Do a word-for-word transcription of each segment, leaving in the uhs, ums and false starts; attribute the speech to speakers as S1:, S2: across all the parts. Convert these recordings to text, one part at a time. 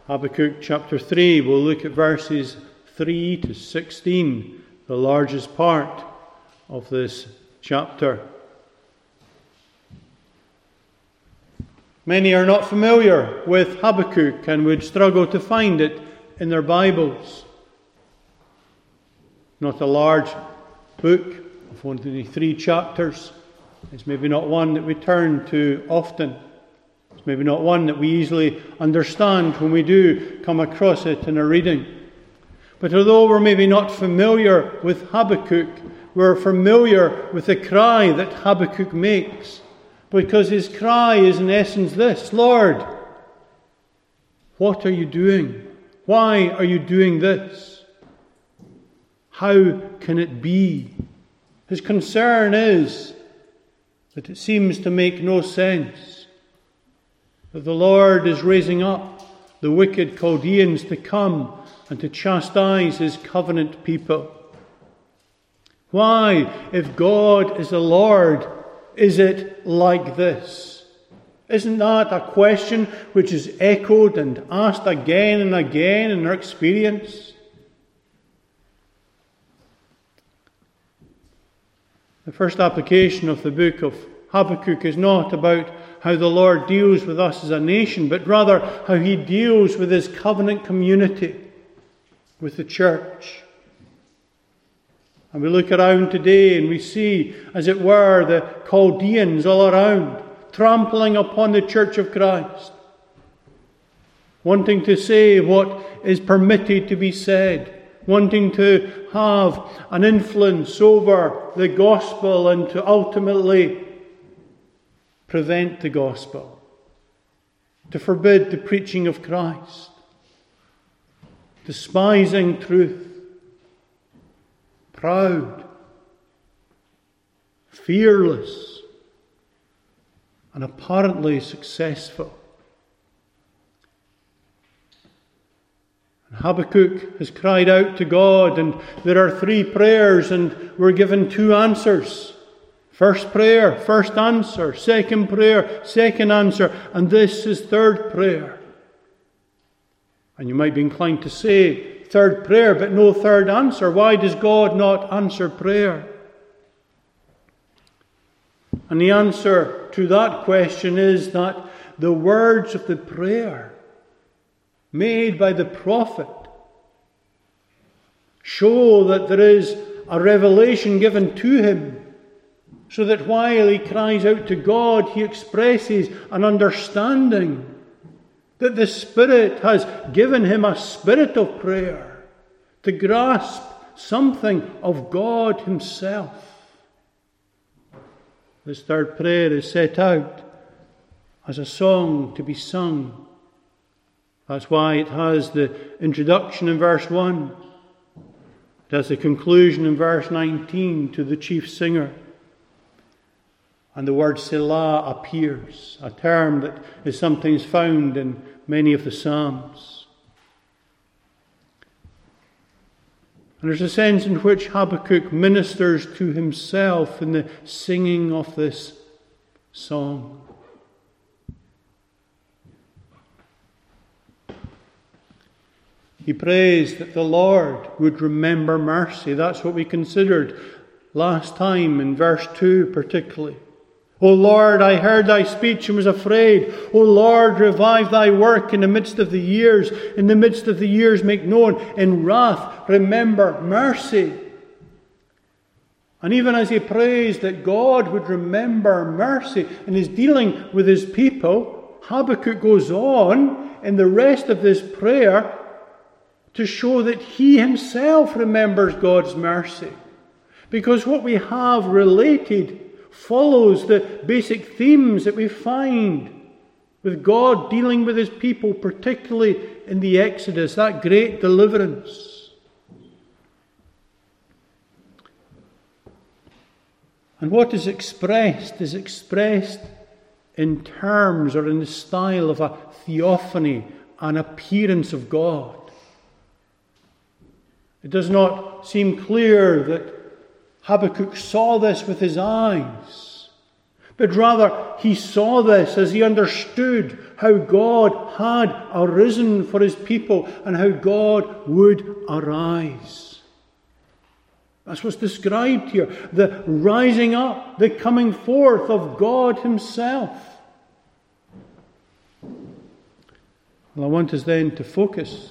S1: Habakkuk chapter three, we'll look at verses three to sixteen, the largest part of this chapter. Many are not familiar with Habakkuk and would struggle to find it in their Bibles. Not a large book of only three chapters. It's maybe not one that we turn to often. It's maybe not one that we easily understand when we do come across it in a reading. But although we're maybe not familiar with Habakkuk, we're familiar with the cry that Habakkuk makes. Because his cry is in essence this: Lord, what are you doing? Why are you doing this? How can it be? His concern is that it seems to make no sense, that the Lord is raising up the wicked Chaldeans to come and to chastise his covenant people. Why, if God is the Lord, is it like this? Isn't that a question which is echoed and asked again and again in our experience? The first application of the book of Habakkuk is not about how the Lord deals with us as a nation, but rather how he deals with his covenant community, with the church. And we look around today and we see, as it were, the Chaldeans all around, trampling upon the church of Christ, wanting to say what is permitted to be said, wanting to have an influence over the gospel and to ultimately prevent the gospel, to forbid the preaching of Christ, despising truth, proud, fearless, and apparently successful. And Habakkuk has cried out to God, and there are three prayers, and we're given two answers. First prayer, first answer. Second prayer, second answer. And this is third prayer. And you might be inclined to say, third prayer, but no third answer. Why does God not answer prayer? And the answer to that question is that the words of the prayer made by the prophet show that there is a revelation given to him, so that while he cries out to God, he expresses an understanding that the Spirit has given him a spirit of prayer to grasp something of God himself. This third prayer is set out as a song to be sung. That's why it has the introduction in verse one. It has the conclusion in verse nineteen to the chief singer. And the word Selah appears, a term that is sometimes found in many of the Psalms. And there's a sense in which Habakkuk ministers to himself in the singing of this song. He prays that the Lord would remember mercy. That's what we considered last time in verse two particularly. O Lord, I heard thy speech and was afraid. O Lord, revive thy work in the midst of the years. In the midst of the years make known. In wrath remember mercy. And even as he prays that God would remember mercy in his dealing with his people, Habakkuk goes on in the rest of this prayer to show that he himself remembers God's mercy. Because what we have related follows the basic themes that we find with God dealing with his people, particularly in the Exodus, that great deliverance. And what is expressed is expressed in terms or in the style of a theophany, an appearance of God. It does not seem clear that Habakkuk saw this with his eyes, But rather, he saw this as he understood how God had arisen for his people and how God would arise. That's what's described here. The rising up, the coming forth of God himself. Well, I want us then to focus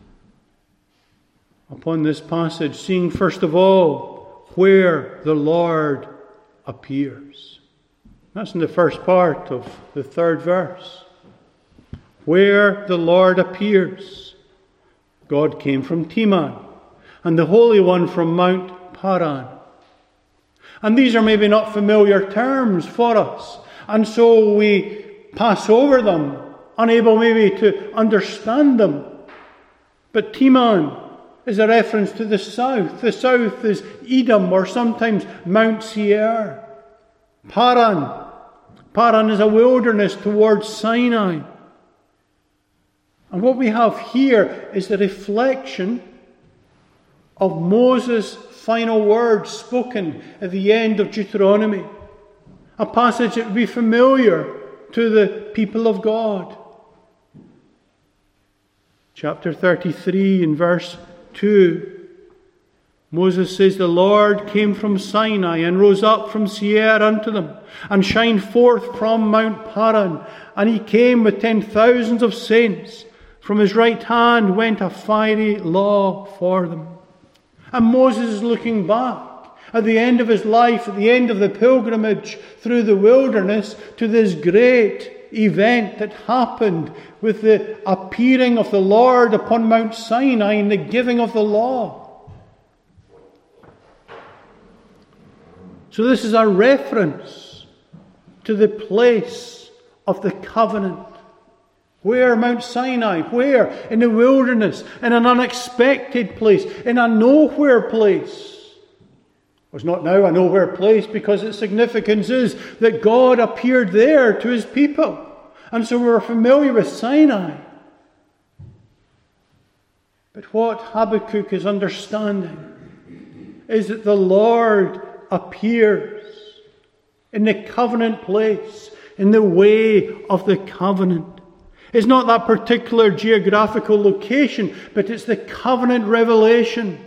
S1: upon this passage, seeing first of all where the Lord appears. That's in the first part of the third verse. Where the Lord appears. God came from Teman, and the Holy One from Mount Paran. And these are maybe not familiar terms for us, and so we pass over them, unable maybe to understand them. But Teman is a reference to the south. The south is Edom, or sometimes Mount Seir. Paran. Paran is a wilderness towards Sinai. And what we have here is the reflection of Moses' final words spoken at the end of Deuteronomy. A passage that would be familiar to the people of God. Chapter thirty-three in verse two. Moses says, the Lord came from Sinai and rose up from Seir unto them, and shined forth from Mount Paran. And he came with ten thousands of saints. From his right hand went a fiery law for them. And Moses is looking back at the end of his life, at the end of the pilgrimage through the wilderness, to this great event that happened with the appearing of the Lord upon Mount Sinai and the giving of the law. So this is a reference to the place of the covenant. Where? Mount Sinai. Where? In the wilderness. In an unexpected place. In a nowhere place. Well, it's not now a nowhere place because its significance is that God appeared there to his people. And so we're familiar with Sinai. But what Habakkuk is understanding is that the Lord appears in the covenant place, in the way of the covenant. It's not that particular geographical location, but it's the covenant revelation.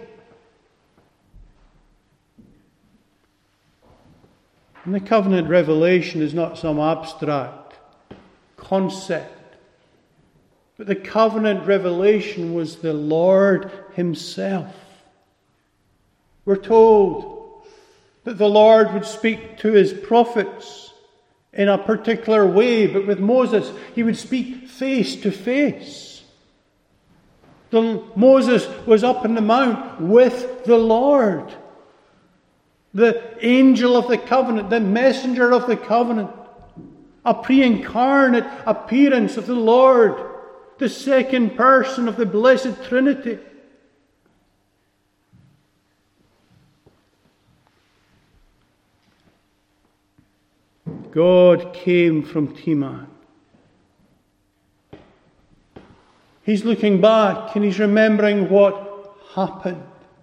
S1: And the covenant revelation is not some abstract concept, but the covenant revelation was the Lord himself. We're told that the Lord would speak to his prophets in a particular way, but with Moses, he would speak face to face. The, Moses was up in the mount with the Lord, the angel of the covenant, the messenger of the covenant, a pre-incarnate appearance of the Lord, the second person of the Blessed Trinity. God came from Teman. He's looking back and he's remembering what happened.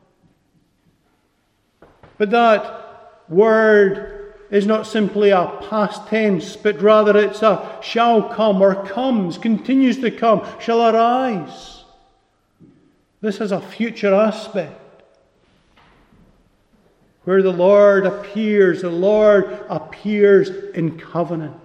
S1: But that word is not simply a past tense, but rather it's a shall come or comes, continues to come, shall arise. This has a future aspect. Where the Lord appears, the Lord appears in covenant.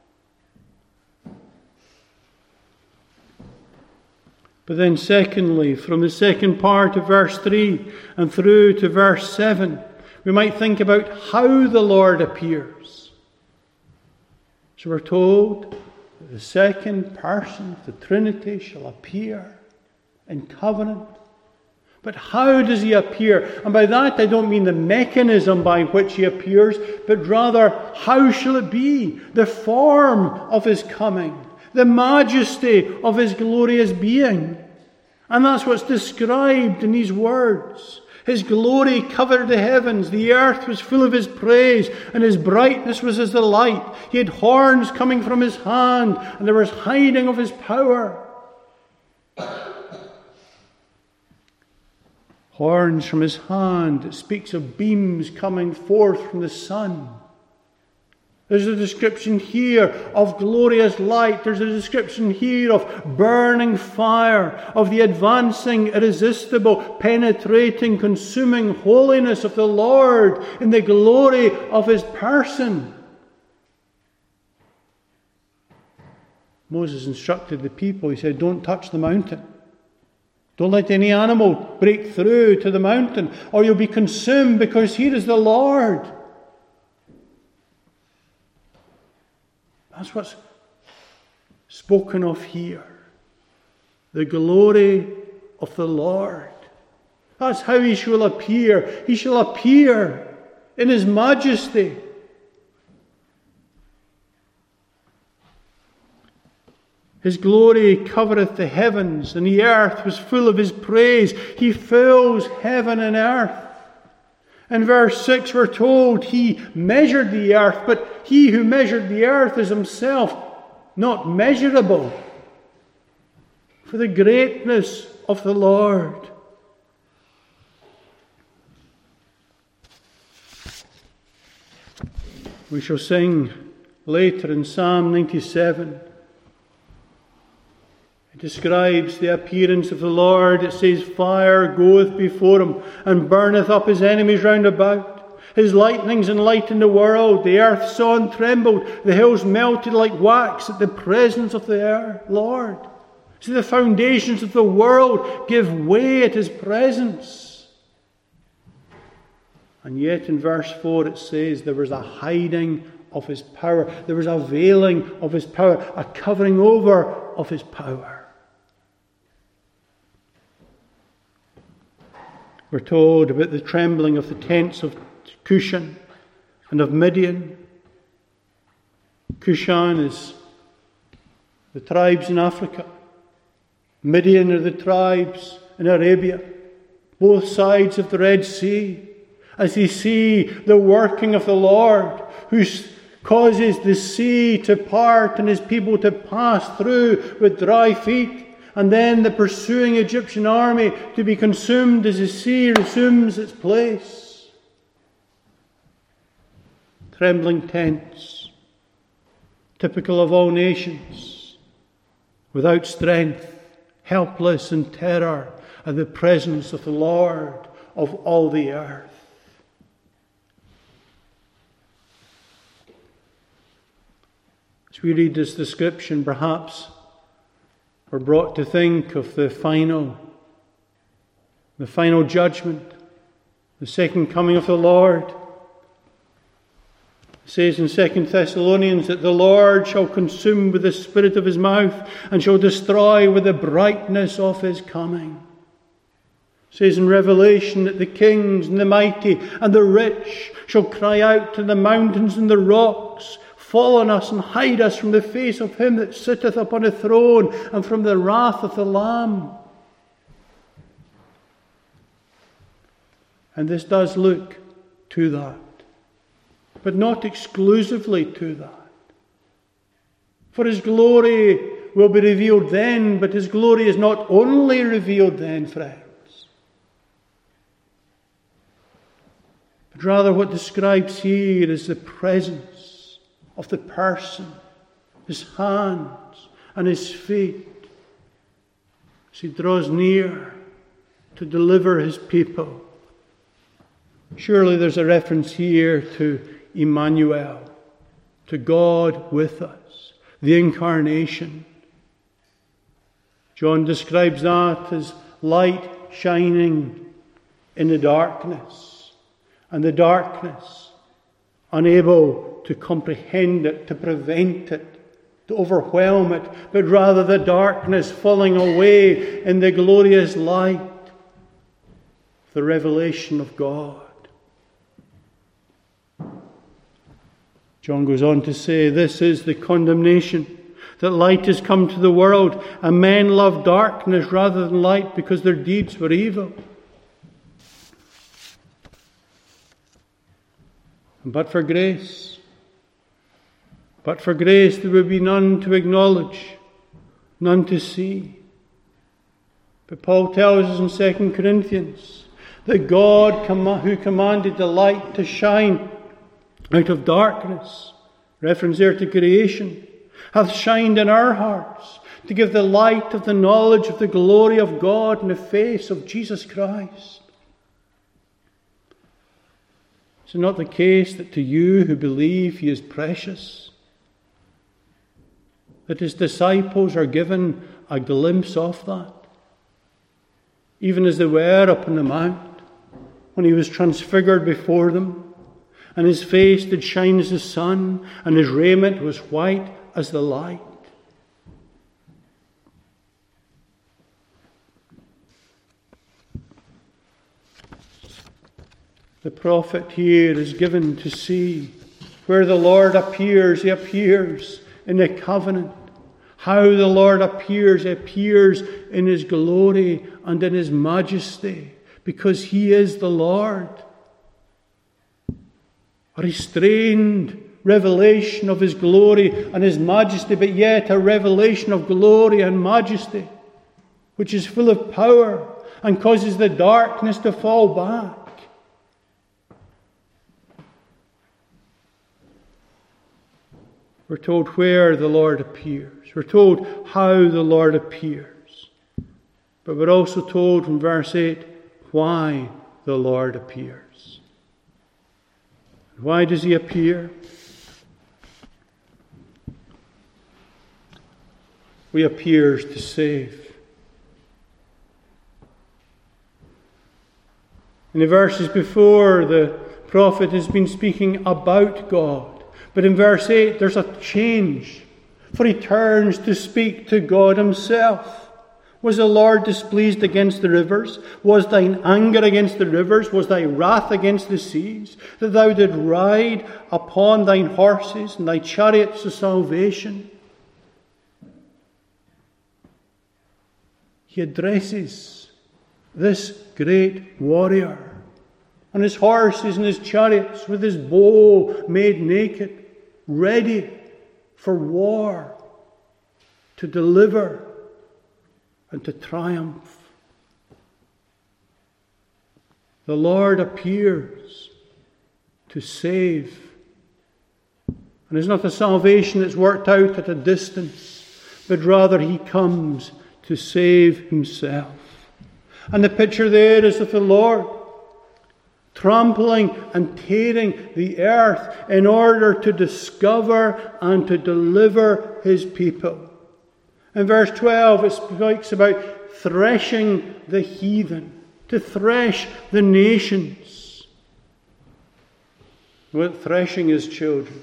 S1: But then secondly, from the second part of verse three and through to verse seven, we might think about how the Lord appears. So we're told that the second person of the Trinity shall appear in covenant. But how does he appear? And by that I don't mean the mechanism by which he appears, but rather how shall it be? The form of his coming, the majesty of his glorious being. And that's what's described in these words. His glory covered the heavens, the earth was full of his praise, and his brightness was as the light. He had horns coming from his hand, and there was hiding of his power. Horns from his hand. It speaks of beams coming forth from the sun. There's a description here of glorious light. There's a description here of burning fire, of the advancing, irresistible, penetrating, consuming holiness of the Lord in the glory of His person. Moses instructed the people. He said, don't touch the mountain. Don't let any animal break through to the mountain, or you'll be consumed, because here is the Lord. That's what's spoken of here. The glory of the Lord. That's how He shall appear. He shall appear in His majesty. His glory covereth the heavens, and the earth was full of His praise. He fills heaven and earth. In verse six we're told He measured the earth, but He who measured the earth is Himself not measurable. For the greatness of the Lord. We shall sing later in Psalm ninety-seven. It describes the appearance of the Lord. It says, fire goeth before Him, and burneth up His enemies round about. His lightnings enlighten the world. The earth saw and trembled. The hills melted like wax at the presence of the earth, Lord. See, the foundations of the world give way at His presence. And yet in verse four it says there was a hiding of His power. There was a veiling of His power, a covering over of His power. We're told about the trembling of the tents of Cushan and of Midian. Cushan is the tribes in Africa. Midian are the tribes in Arabia. Both sides of the Red Sea. As they see the working of the Lord, who causes the sea to part and His people to pass through with dry feet. And then the pursuing Egyptian army to be consumed as the sea resumes its place. Trembling tents, typical of all nations, without strength, helpless in terror at the presence of the Lord of all the earth. As we read this description, perhaps we're brought to think of the final, the final judgment, the second coming of the Lord. It says in Second Thessalonians that the Lord shall consume with the spirit of His mouth and shall destroy with the brightness of His coming. It says in Revelation that the kings and the mighty and the rich shall cry out to the mountains and the rocks, fall on us and hide us from the face of Him that sitteth upon a throne and from the wrath of the Lamb. And this does look to that, but not exclusively to that. For His glory will be revealed then, but His glory is not only revealed then, friends. But rather what describes here is the presence of the person, His hands and His feet, as He draws near to deliver His people. Surely there's a reference here to Emmanuel, to God with us, the incarnation. John describes that as light shining in the darkness, and the darkness unable to comprehend it, to prevent it, to overwhelm it, but rather the darkness falling away in the glorious light, the revelation of God. John goes on to say, this is the condemnation, that light has come to the world, and men love darkness rather than light because their deeds were evil. But for grace, but for grace there would be none to acknowledge, none to see. But Paul tells us in Second Corinthians that God who commanded the light to shine out of darkness reference there to creation, hath shined in our hearts to give the light of the knowledge of the glory of God in the face of Jesus Christ. Is it not the case that to you who believe he is precious, that his disciples are given a glimpse of that, even as they were up on the mount, when he was transfigured before them, and his face did shine as the sun, and his raiment was white as the light? The prophet here is given to see where the Lord appears. He appears in the covenant. How the Lord appears, he appears in his glory and in his majesty, because he is the Lord. A restrained revelation of his glory and his majesty, but yet a revelation of glory and majesty, which is full of power and causes the darkness to fall back. We're told where the Lord appears. We're told how the Lord appears. But we're also told from verse eight why the Lord appears. Why does he appear? He appears to save. In the verses before, the prophet has been speaking about God. But in verse eight, there's a change. For he turns to speak to God himself. Was the Lord displeased against the rivers? Was thine anger against the rivers? Was thy wrath against the seas? That thou didst ride upon thine horses and thy chariots of salvation? He addresses this great warrior on his horses and his chariots, with his bow made naked, ready for war, to deliver and to triumph. The Lord appears to save. And it's not a salvation that's worked out at a distance, but rather he comes to save himself. And the picture there is of the Lord trampling and tearing the earth in order to discover and to deliver his people. In verse twelve, it speaks about threshing the heathen, to thresh the nations. What threshing is, children?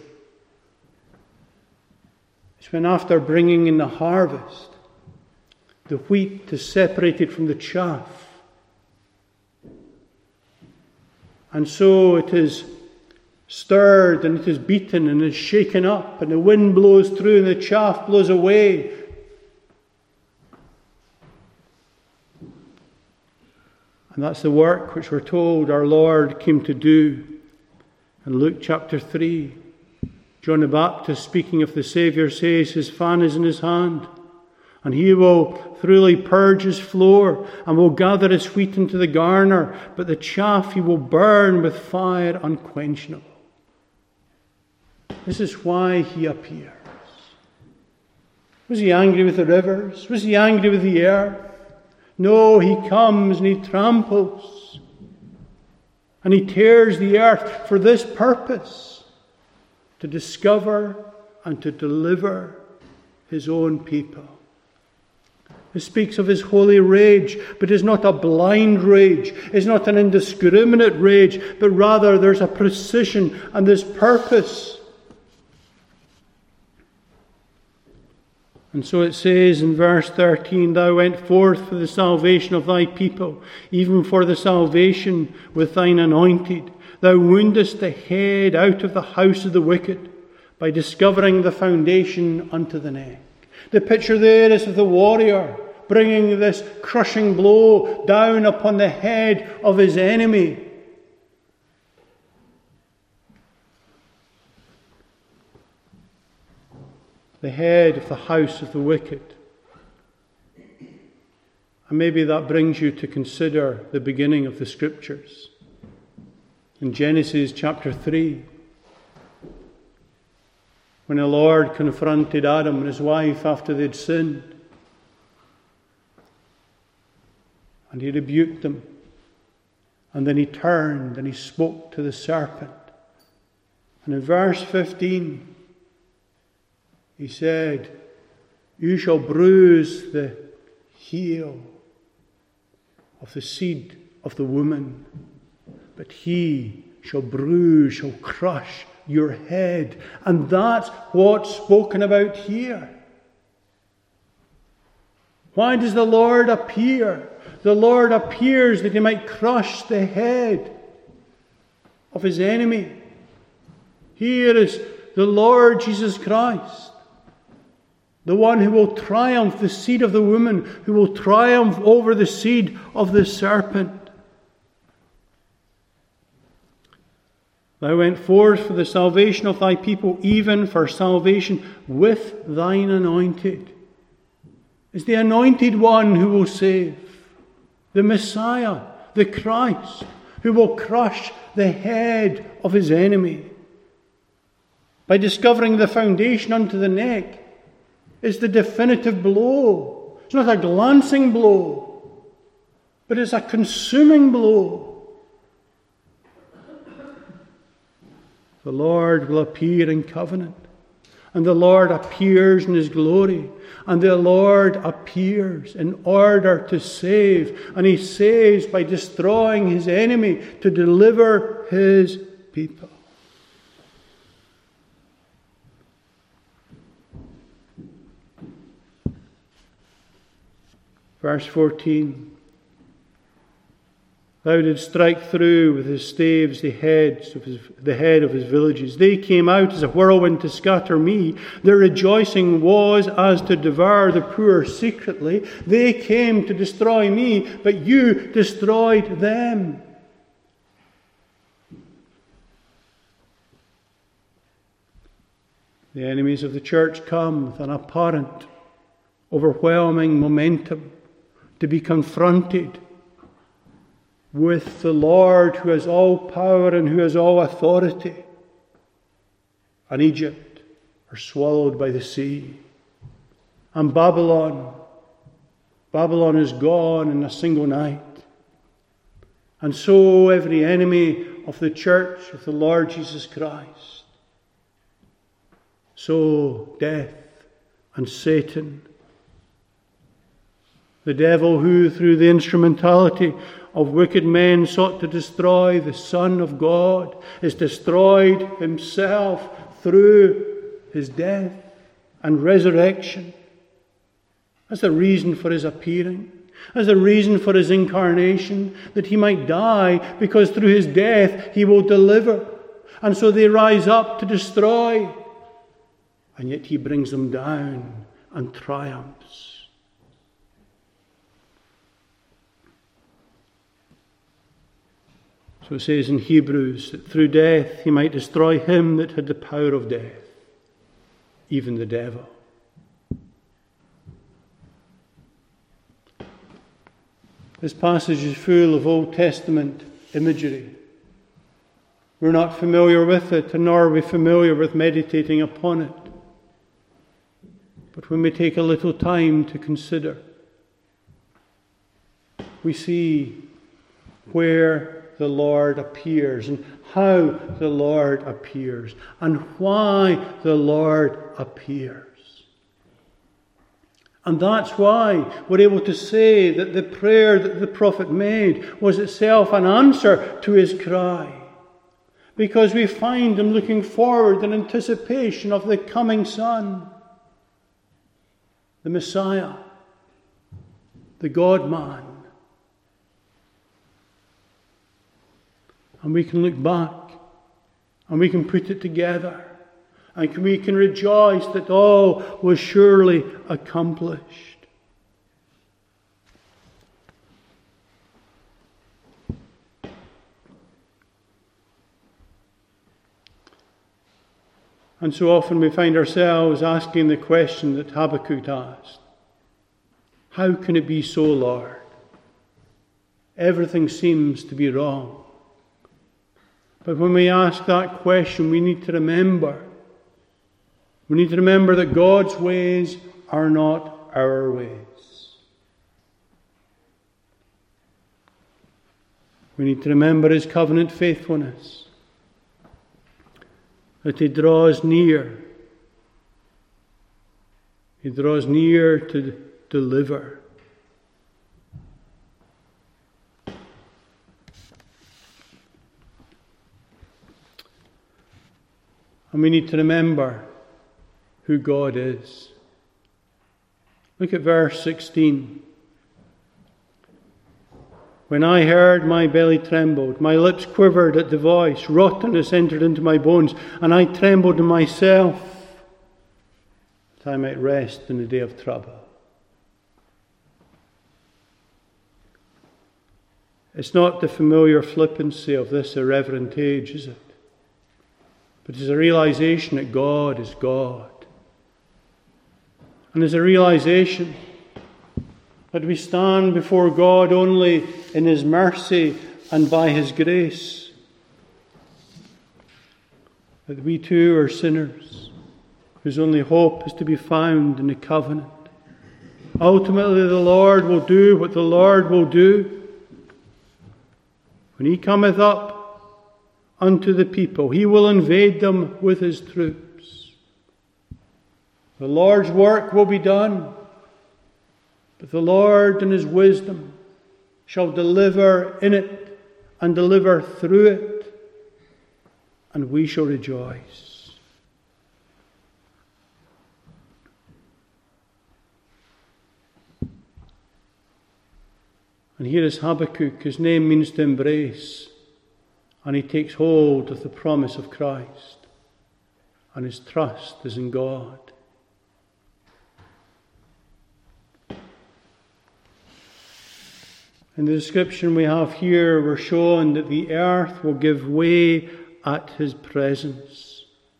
S1: It's when after bringing in the harvest, the wheat is separated from the chaff. And so it is stirred and it is beaten and is shaken up, and the wind blows through and the chaff blows away. And that's the work which we're told our Lord came to do. In Luke chapter three, John the Baptist, speaking of the Saviour, says his fan is in his hand, and he will thoroughly purge his floor, and will gather his wheat into the garner, but the chaff he will burn with fire unquenchable. This is why he appears. Was he angry with the rivers? Was he angry with the earth? No, he comes and he tramples. And he tears the earth for this purpose, to discover and to deliver his own people. It speaks of his holy rage, but is not a blind rage. It's not an indiscriminate rage, but rather there's a precision and there's purpose. And so it says in verse thirteen, Thou went forth for the salvation of thy people, even for the salvation with thine anointed. Thou woundest the head out of the house of the wicked, by discovering the foundation unto the neck. The picture there is of the warrior bringing this crushing blow down upon the head of his enemy. The head of the house of the wicked. And maybe that brings you to consider the beginning of the Scriptures. In Genesis chapter three, when the Lord confronted Adam and his wife after they'd sinned. And he rebuked them. And then he turned and he spoke to the serpent. And in verse fifteen, he said, "You shall bruise the heel of the seed of the woman, but he shall bruise, shall crush your head." And that's what's spoken about here. Why does the Lord appear? The Lord appears that he might crush the head of his enemy. Here is the Lord Jesus Christ, the one who will triumph, the seed of the woman, who will triumph over the seed of the serpent. Thou went forth for the salvation of thy people, even for salvation with thine anointed. It's the anointed one who will save. The Messiah, the Christ, who will crush the head of his enemy. By discovering the foundation unto the neck is the definitive blow. It's not a glancing blow, but it's a consuming blow. The Lord will appear in covenant, and the Lord appears in his glory, and the Lord appears in order to save, and he saves by destroying his enemy to deliver his people. Verse fourteen. Thou didst strike through with his staves the heads of his, the head of his villages. They came out as a whirlwind to scatter me. Their rejoicing was as to devour the poor secretly. They came to destroy me, but you destroyed them. The enemies of the church come with an apparent, overwhelming momentum to be confronted with the Lord who has all power and who has all authority. And Egypt are swallowed by the sea. And Babylon, Babylon is gone in a single night. And so every enemy of the church of the Lord Jesus Christ. So death and Satan, the devil who through the instrumentality of wicked men sought to destroy the Son of God, is destroyed himself through his death and resurrection. That's the reason for his appearing. That's the reason for his incarnation, that he might die, because through his death he will deliver. And so they rise up to destroy, and yet he brings them down and triumphs. So it says in Hebrews that through death he might destroy him that had the power of death, even the devil. This passage is full of Old Testament imagery. We're not familiar with it, and nor are we familiar with meditating upon it. But when we take a little time to consider, we see where the Lord appears, and how the Lord appears, and why the Lord appears. And that's why we're able to say that the prayer that the prophet made was itself an answer to his cry. Because we find him looking forward in anticipation of the coming Son, the Messiah, the God-man. And we can look back, and we can put it together, and we can rejoice that all was surely accomplished. And so often we find ourselves asking the question that Habakkuk asked. How can it be so, Lord? Everything seems to be wrong. But when we ask that question, we need to remember We need to remember that God's ways are not our ways. We need to remember His covenant faithfulness, that He draws near. He draws near to deliver. And we need to remember who God is. Look at verse sixteen. When I heard, my belly trembled, my lips quivered at the voice, rottenness entered into my bones, and I trembled in myself, that I might rest in the day of trouble. It's not the familiar flippancy of this irreverent age, is it? But it's a realization that God is God. And there's a realization that we stand before God only in His mercy and by His grace. That we too are sinners, whose only hope is to be found in the covenant. Ultimately the Lord will do what the Lord will do. When He cometh up unto the people, He will invade them with His troops. The Lord's work will be done, but the Lord in His wisdom shall deliver in it and deliver through it, and we shall rejoice. And here is Habakkuk. His name means to embrace. And he takes hold of the promise of Christ. And his trust is in God. In the description we have here, we're shown that the earth will give way at His presence.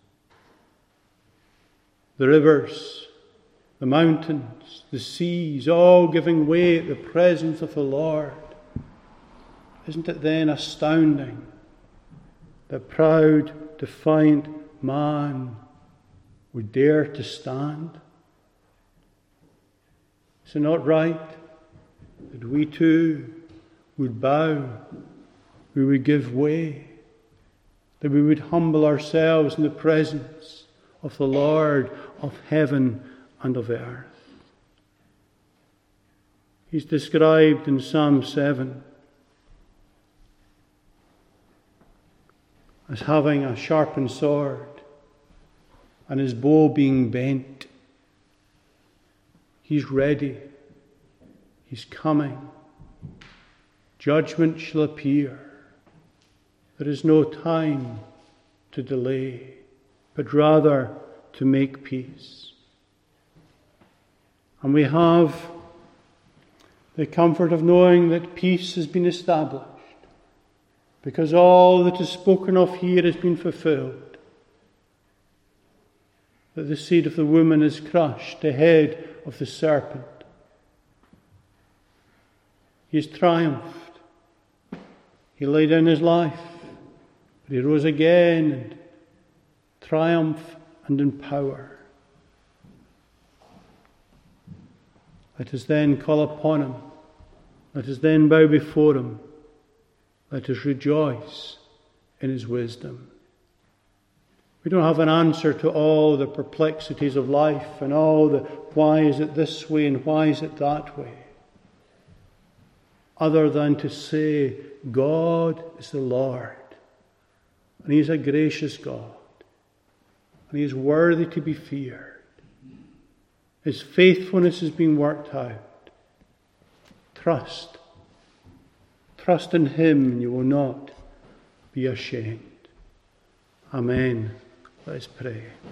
S1: The rivers, the mountains, the seas, all giving way at the presence of the Lord. Isn't it then astounding that proud, defiant man would dare to stand? Is it not right that we too would bow, we would give way, that we would humble ourselves in the presence of the Lord of heaven and of earth? He's described in Psalm seven as having a sharpened sword and his bow being bent. He's ready. He's coming. Judgment shall appear. There is no time to delay, but rather to make peace. And we have the comfort of knowing that peace has been established, because all that is spoken of here has been fulfilled. That the seed of the woman is crushed, the head of the serpent. He has triumphed. He laid down his life, but he rose again in triumph and in power. Let us then call upon him. Let us then bow before him. Let us rejoice in his wisdom. We don't have an answer to all the perplexities of life and all the why is it this way and why is it that way, other than to say God is the Lord, and He is a gracious God, and He is worthy to be feared. His faithfulness is being worked out. Trust. Trust in Him and you will not be ashamed. Amen. Let us pray.